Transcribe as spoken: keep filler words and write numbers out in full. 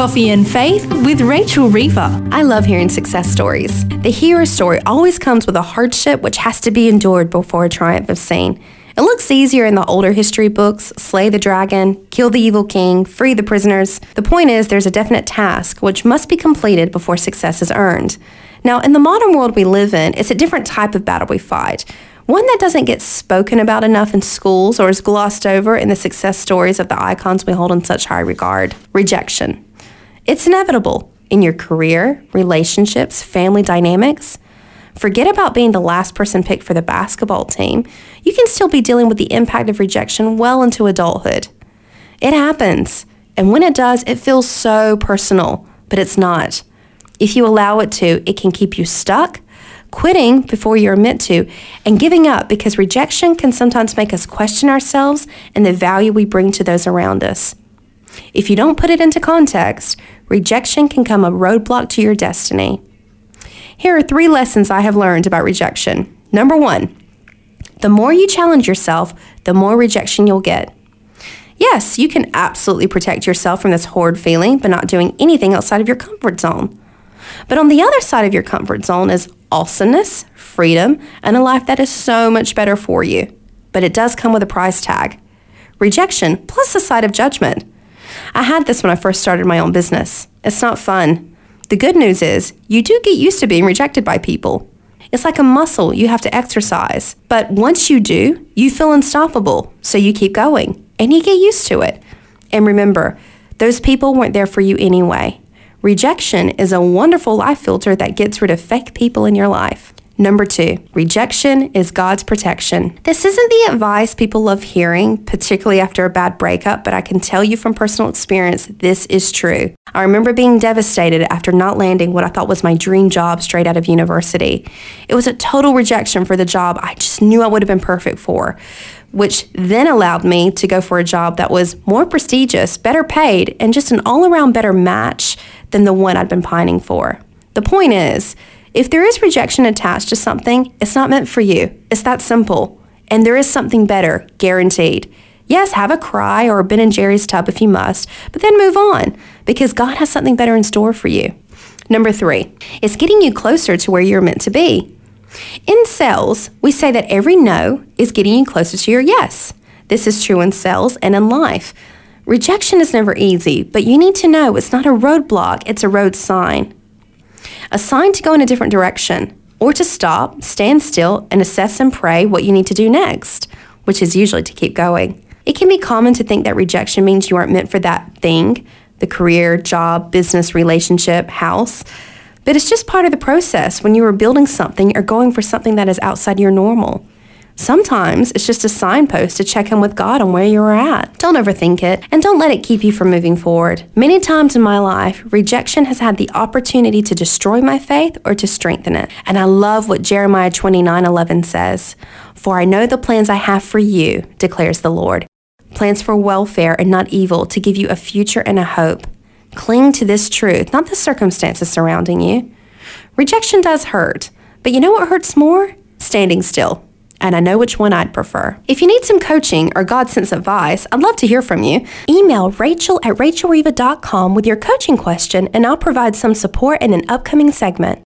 Coffee and Faith with Rachel Reaver. I love hearing success stories. The hero story always comes with a hardship which has to be endured before a triumph is seen. It looks easier in the older history books: slay the dragon, kill the evil king, free the prisoners. The point is, there's a definite task which must be completed before success is earned. Now, in the modern world we live in, it's a different type of battle we fight. One that doesn't get spoken about enough in schools or is glossed over in the success stories of the icons we hold in such high regard: rejection. It's inevitable in your career, relationships, family dynamics. Forget about being the last person picked for the basketball team. You can still be dealing with the impact of rejection well into adulthood. It happens, and when it does, it feels so personal, but it's not. If you allow it to, it can keep you stuck, quitting before you're meant to, and giving up, because rejection can sometimes make us question ourselves and the value we bring to those around us. If you don't put it into context, rejection can become a roadblock to your destiny. Here are three lessons I have learned about rejection. Number one, the more you challenge yourself, the more rejection you'll get. Yes, you can absolutely protect yourself from this horrid feeling by not doing anything outside of your comfort zone. But on the other side of your comfort zone is awesomeness, freedom, and a life that is so much better for you. But it does come with a price tag: rejection plus the side of judgment. I had this when I first started my own business. It's not fun. The good news is, you do get used to being rejected by people. It's like a muscle you have to exercise. But once you do, you feel unstoppable, so you keep going, and you get used to it. And remember, those people weren't there for you anyway. Rejection is a wonderful life filter that gets rid of fake people in your life. Number two, rejection is God's protection. This isn't the advice people love hearing, particularly after a bad breakup, but I can tell you from personal experience, this is true. I remember being devastated after not landing what I thought was my dream job straight out of university. It was a total rejection for the job I just knew I would have been perfect for, which then allowed me to go for a job that was more prestigious, better paid, and just an all-around better match than the one I'd been pining for. The point is, if there is rejection attached to something, it's not meant for you. It's that simple. And there is something better, guaranteed. Yes, have a cry or a Ben and Jerry's tub if you must, but then move on, because God has something better in store for you. Number three, it's getting you closer to where you're meant to be. In sales, we say that every no is getting you closer to your yes. This is true in sales and in life. Rejection is never easy, but you need to know it's not a roadblock, it's a road sign. A sign to go in a different direction, or to stop, stand still, and assess and pray what you need to do next, which is usually to keep going. It can be common to think that rejection means you aren't meant for that thing, the career, job, business, relationship, house, but it's just part of the process when you are building something or going for something that is outside your normal. Sometimes it's just a signpost to check in with God on where you're at. Don't overthink it, and don't let it keep you from moving forward. Many times in my life, rejection has had the opportunity to destroy my faith or to strengthen it. And I love what Jeremiah twenty-nine eleven says, "For I know the plans I have for you, declares the Lord, plans for welfare and not evil, to give you a future and a hope." Cling to this truth, not the circumstances surrounding you. Rejection does hurt, but you know what hurts more? Standing still. And I know which one I'd prefer. If you need some coaching or God-sense advice, I'd love to hear from you. Email Rachel at rachel reaver dot com with your coaching question, and I'll provide some support in an upcoming segment.